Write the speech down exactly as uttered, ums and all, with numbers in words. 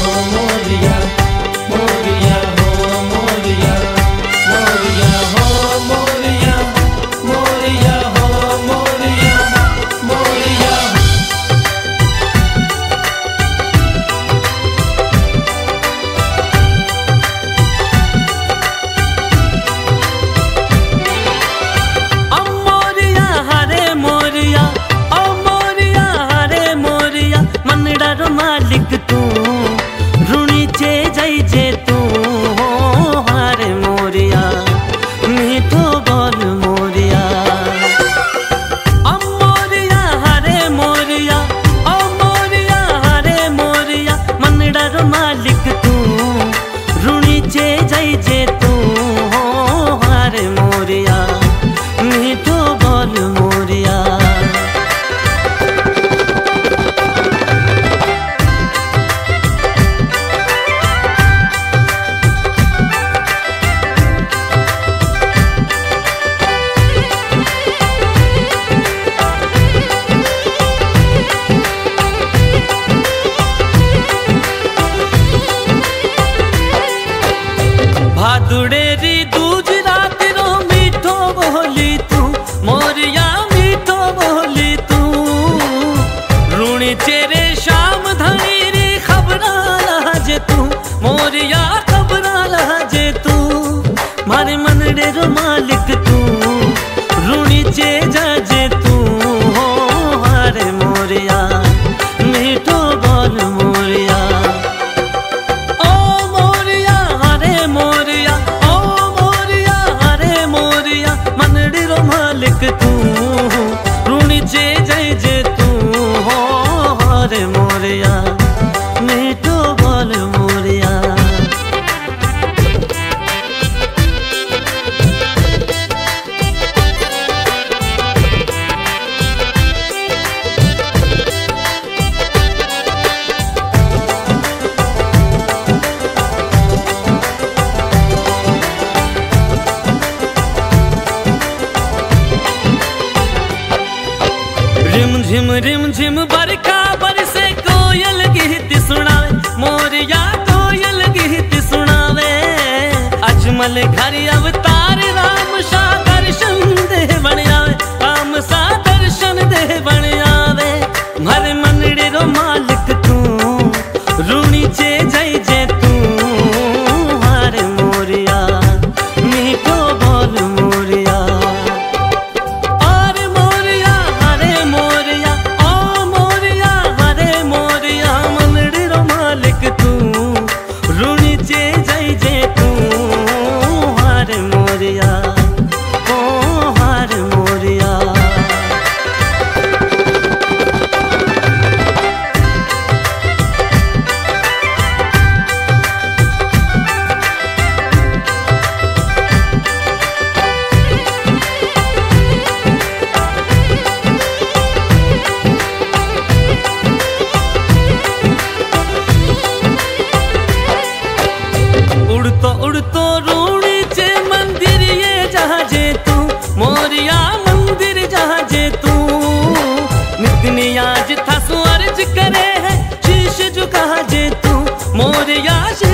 मोरिया मोरिया हो मोरिया मोरिया हो मोरिया मोरिया हो मोरिया मोरिया। मालिक तू ऋणी चे जय जे तू हो हारे मोरिया मीठो बोल मोरिया। ओ मोरिया हरे मोरिया ओ मोरिया हरे मोरिया मनडर मालिक तू ऋणी चे जय जे तू हो हारे मोरिया मीठो बोल मोरिया। भादुड़ेरी दूज रात रो मीठो बोली तू मोरिया मीठो बोली तू रूणी चेरे शाम धनी री खबरा लहजे तू मोरिया खबरा लहजे तू मारे मनडे रो मालिक तू रूणी चे जाजे तू हो हारे मोरिया मीठो बोल मोरिया। मालिक तू ऋणी चे जय जे तू हो हारे मोरिया मीठो बोल मोरिया। रिम झिम रिम झिम बरखा बरसे कोयल गीत सुनावे मोरिया कोयल गीत सुनावे। अजमल घर अवतार राम सा दर्शन दे बन आवे राम सा दर्शन दे बन आवे। हर मनड़े रो मालिक तू ऋणी चे जय जे तू हारे मोरिया मीठो बोल मोरिया। मोरिया ओ हार मोरिया। उड़तो उड़तो रूणी चे मंदिर ये जहाँ जे तू मोरिया मंदिर जहाँ जे तू नितनी आज था अर्ज करे है शीश झुका जे तू मोरिया।